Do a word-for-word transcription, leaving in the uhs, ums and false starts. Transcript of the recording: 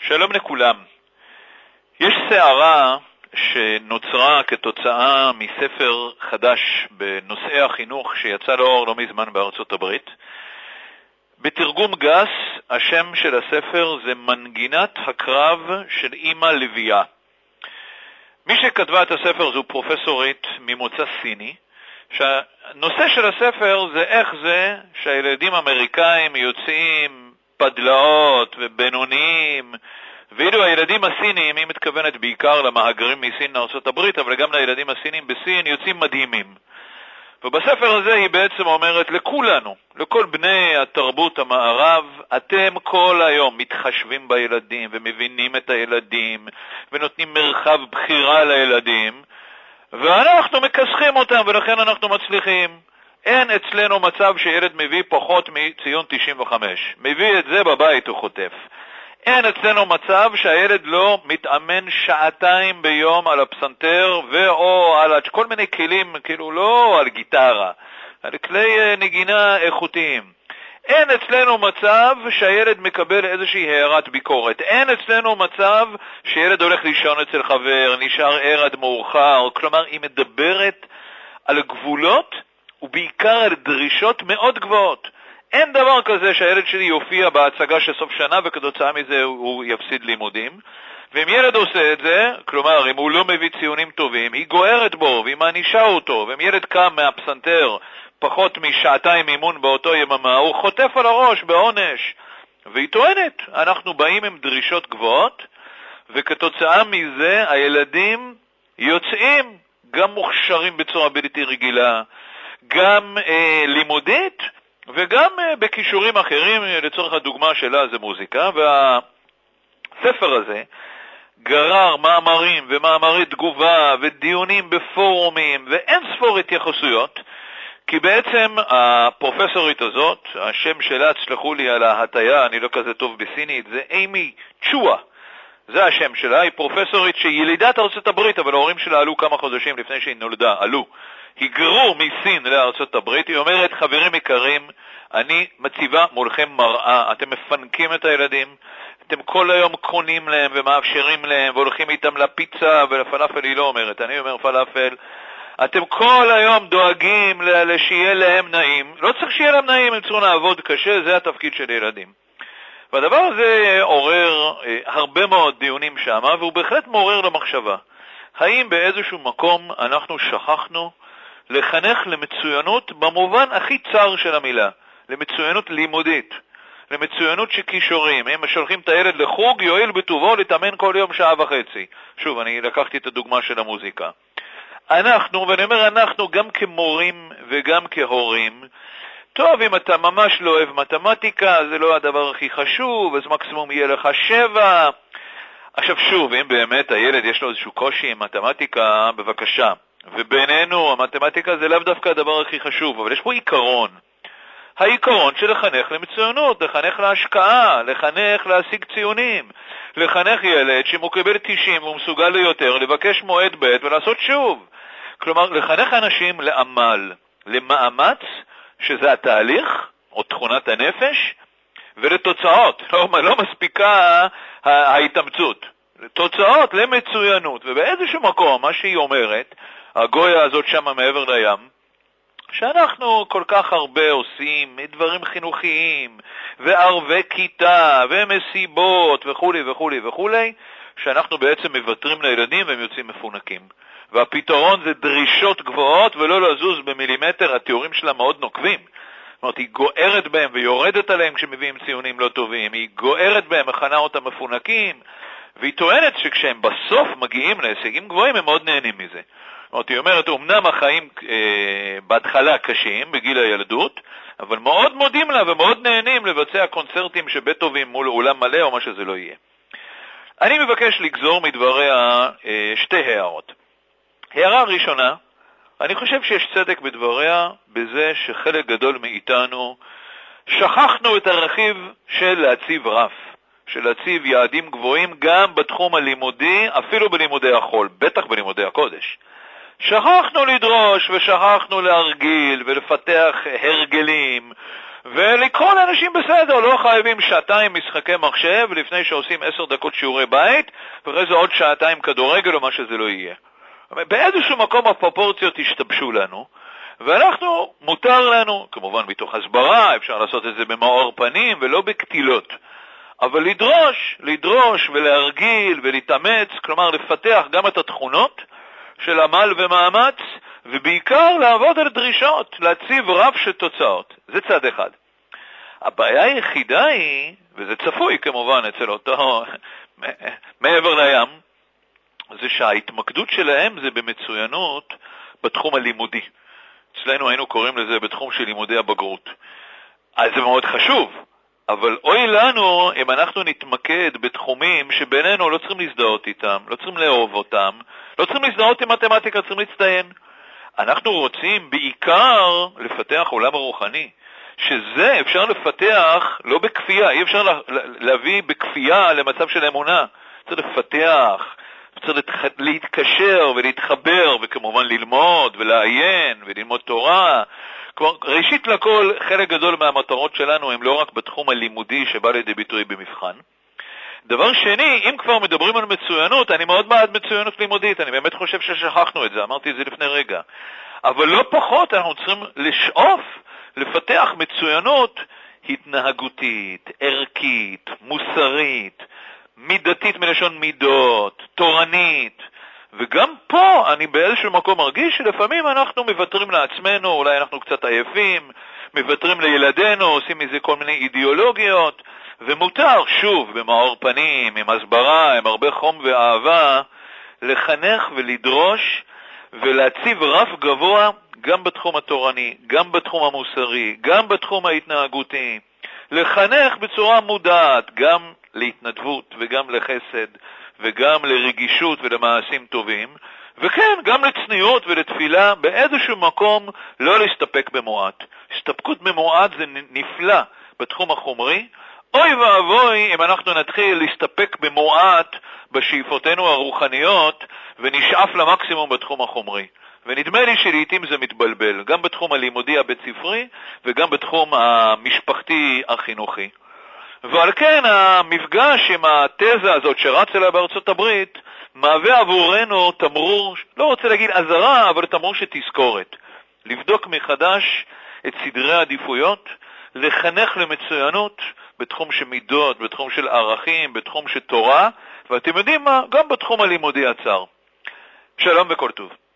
שלום לכולם. יש סערה שנוצרה כתוצאה מספר חדש בנושאי החינוך שיצא לאור לא מזמן בארצות הברית. בתרגום גס, השם של הספר זה מנגינת הקרב של אמא לביאה. מי שכתבה את הספר זו פרופסורית ממוצא סיני, שהנושא של הספר זה איך זה שהילדים האמריקאים יוצאים פדלאות ובינוניים, ואילו הילדים הסינים, היא מתכוונת בעיקר למהגרים מסין לארצות הברית, אבל גם לילדים הסינים בסין, יוצאים מדהימים. ובספר הזה היא בעצם אומרת לכולנו, לכל בני התרבות המערב, אתם כל היום מתחשבים בילדים ומבינים את הילדים ונותנים מרחב בחירה לילדים, ואנחנו מכסחים אותם ולכן אנחנו מצליחים. אין אצלנו מצב שילד מביא פחות מציון תשעים וחמש. מביא את זה בבית הוא חוטף. אין אצלנו מצב שהילד לא מתאמן שעתיים ביום על הפסנתר ואו על כל מיני כלים, כאילו לא על גיטרה, על כלי נגינה איכותיים. אין אצלנו מצב שהילד מקבל איזושהי הערת ביקורת. אין אצלנו מצב שילד הולך לישון אצל חבר, נשאר ער עד מאוחר. כלומר, היא מדברת על גבולות ובעיקר על דרישות מאוד גבוהות. אין דבר כזה שהילד שלי יופיע בהצגה של סוף שנה וכתוצאה מזה הוא יפסיד לימודים. ואם ילד עושה את זה, כלומר אם הוא לא מביא ציונים טובים, היא גוערת בו והיא מענישה אותו. ואם ילד קם מהפסנתר פחות משעתיים אימון באותו יממה, הוא חוטף על הראש בעונש. והיא טוענת, אנחנו באים עם דרישות גבוהות, וכתוצאה מזה הילדים יוצאים גם מוכשרים בצורה בלתי רגילה, גם אה, לימודית, וגם בכישורים אחרים. לצורך הדוגמה שלה זה מוזיקה, והספר הזה גרר מאמרים ומאמרי תגובה ודיונים בפורומים ואין ספור התייחסויות, כי בעצם הפרופסורית הזאת, השם שלה, תסלחו לי על ההטיה, אני לא כזה טוב בסינית, זה אימי צ'ואה. זה השם שלה. היא פרופסורית שילידת ארצות הברית, אבל ההורים שלה עלו כמה חודשים לפני שהיא נולדה, עלו. היגרו מסין לארצות הברית. היא אומרת, חברים יקרים, אני מציבה מולכם מראה, אתם מפנקים את הילדים, אתם כל היום קונים להם ומאפשרים להם והולכים איתם לפיצה ולפלאפל. היא לא אומרת, אני אומר פלאפל. אתם כל היום דואגים שיהיה להם נעים. לא צריך שיהיה להם נעים, הם צריכים לעבוד קשה, זה התפקיד של ילדים. והדבר הזה עורר אה, הרבה מאוד דיונים שם, והוא בהחלט מעורר למחשבה. האם באיזשהו מקום אנחנו שכחנו לחנך למצוינות במובן הכי צר של המילה, למצוינות לימודית, למצוינות שכישורים. אם שולחים את הילד לחוג, יועיל בטובו להתאמן כל יום שעה וחצי. שוב, אני לקחתי את הדוגמה של המוזיקה. אנחנו, ואני אומר אנחנו גם כמורים וגם כהורים, טוב, אם אתה ממש לא אוהב מתמטיקה, זה לא הדבר הכי חשוב, אז מקסימום יהיה לך שבע. עכשיו שוב, אם באמת הילד יש לו איזשהו קושי עם מתמטיקה, בבקשה. ובינינו, המתמטיקה זה לאו דווקא הדבר הכי חשוב, אבל יש פה עיקרון. העיקרון של לחנך למצוינות, לחנך להשקעה, לחנך להשיג ציונים, לחנך ילד שמקבל תשעים והוא מסוגל ליותר, לבקש מועד ב' ולעשות שוב. כלומר, לחנך אנשים לעמל, למאמץ, שזה התהליך, או תכונת הנפש, ולתוצאות. לא, לא מספיקה ההתאמצות. תוצאות למצוינות. ובאיזשהו מקום, מה שהיא אומרת, הגויה הזאת שם מעבר לים, שאנחנו כל כך הרבה עושים דברים חינוכיים, וערבי כיתה, ומסיבות, וכו' וכו' וכו', שאנחנו בעצם מבטרים לילדים והם יוצאים מפונקים. והפתרון זה דרישות גבוהות ולא לזוז במילימטר. התיאורים שלה מאוד נוקבים. זאת אומרת, היא גוערת בהם ויורדת עליהם כשמביאים ציונים לא טובים. היא גוערת בהם, מכנה אותם מפונקים, והיא טוענת שכשהם בסוף מגיעים להישגים גבוהים, הם מאוד נהנים מזה. זאת אומרת, היא אומרת, אמנם החיים אה, בהתחלה קשים, בגיל הילדות, אבל מאוד מודים לה ומאוד נהנים לבצע קונצרטים שבטובים מול אולם מלא או מה שזה לא יהיה. אני מבקש לגזור מדבריה אה, שתי הערות. הערה ראשונה, אני חושב שיש צדק בדבריה בזה שחלק גדול מאיתנו שכחנו את הרכיב של להציב רף, של להציב יעדים גבוהים גם בתחום הלימודי, אפילו בלימודי החול, בטח בלימודי הקודש. שכחנו לדרוש ושכחנו להרגיל ולפתח הרגלים ולקרוא לאנשים בסדר, לא חייבים שעתיים משחקי מחשב לפני שעושים עשר דקות שיעורי בית, ואחרי זה עוד שעתיים כדורגל או מה שזה לא יהיה. באיזשהו מקום הפרופורציות השתבשו לנו, ואנחנו, מותר לנו, כמובן מתוך הסברה, אפשר לעשות את זה במאור פנים ולא בקטילות, אבל לדרוש, לדרוש ולהרגיל ולהתאמץ, כלומר לפתח גם את התכונות של עמל ומאמץ, ובעיקר לעבוד על דרישות, להציב רף של תוצאות. זה צד אחד. הבעיה היחידה היא, וזה צפוי כמובן אצל אותו מעבר לים, זה שההתמקדות שלהם זה במצוינות בתחום הלימודי. אצלנו היינו קוראים לזה בתחום של לימודי הבגרות. אז זה מאוד חשוב, אבל אוי לנו אם אנחנו נתמקד בתחומים שבינינו לא צריכים להזדהות איתם, לא צריכים לאהוב אותם, לא צריכים להזדהות עם מתמטיקה, צריכים להצטיין. אנחנו רוצים בעיקר לפתח עולם הרוחני, שזה אפשר לפתח לא בכפייה, אי אפשר להביא בכפייה למצב של אמונה. צריך לפתח, צריך להתקשר ולהתחבר, וכמובן ללמוד ולעיין וללמוד תורה. כלומר, ראשית לכל, חלק גדול מהמטרות שלנו הם לא רק בתחום הלימודי שבא לידי ביטוי במבחן. דבר שני, אם כבר מדברים על מצוינות, אני מאוד בעד מצוינות לימודית, אני באמת חושב ששכחנו את זה, אמרתי את זה לפני רגע. אבל לא פחות, אנחנו צריכים לשאוף, לפתח מצוינות התנהגותית, ערכית, מוסרית, מידתית מלשון מידות, תורנית, וגם פה אני באיזשהו מקום מרגיש שלפעמים אנחנו מוותרים לעצמנו, אולי אנחנו קצת עייפים, מוותרים לילדינו, עושים מזה כל מיני אידיאולוגיות, ומותר, שוב, במאור פנים, עם הסברה, עם הרבה חום ואהבה, לחנך ולדרוש ולהציב רף גבוה גם בתחום התורני, גם בתחום המוסרי, גם בתחום ההתנהגותי, לחנך בצורה מודעת, גם להתנדבות וגם לחסד וגם לרגישות ולמעשים טובים, וכן, גם לצניעות ולתפילה, באיזשהו מקום לא להסתפק במועט. הסתפקות במועט זה נפלא בתחום החומרי, אוי ואבוי אם אנחנו נתחיל להסתפק במועט בשאיפותינו הרוחניות ונשאף למקסימום בתחום החומרי. ונדמה לי שלעיתים זה מתבלבל, גם בתחום הלימודי הבית ספרי וגם בתחום המשפחתי החינוכי. ועל כן המפגש עם התזה הזאת שרץ אליה בארצות הברית מהווה עבורנו תמרור, לא רוצה להגיד עזרה, אבל תמרור שתזכורת. לבדוק מחדש את סדרי העדיפויות, לחנך למצוינות בתחום של מידות, בתחום של ערכים, בתחום של תורה, ואתם יודעים מה? גם בתחום הלימודי הצר. שלום וכל טוב.